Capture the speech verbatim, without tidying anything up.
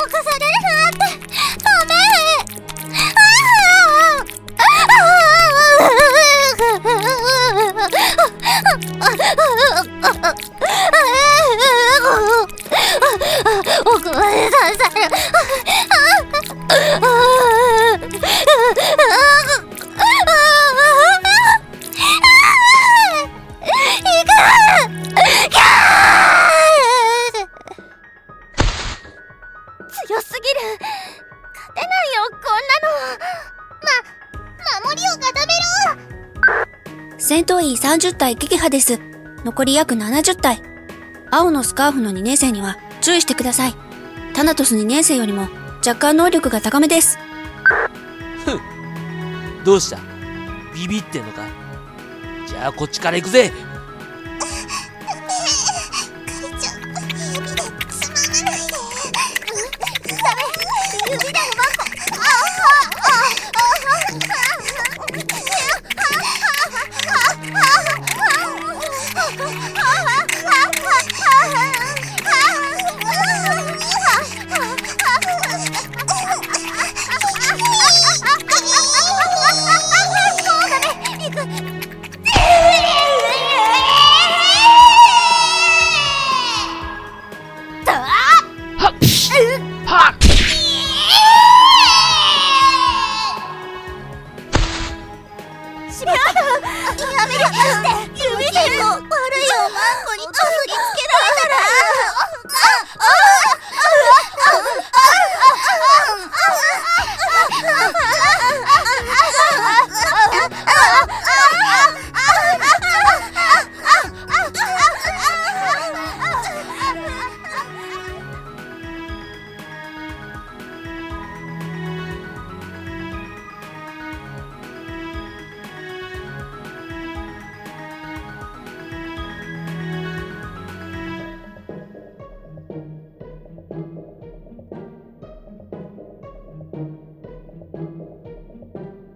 かされるなんてダメ。僕は刺される。強すぎる。勝てないよこんなの。ま、守りを固めろ。 戦闘員さんじゅったい撃破です。残り約ななじゅったい。青のスカーフのにねん生には注意してください。タナトスにねん生よりも若干能力が高めです。 ふん、どうした？ビビってんのか？じゃあこっちから行くぜ。 はっ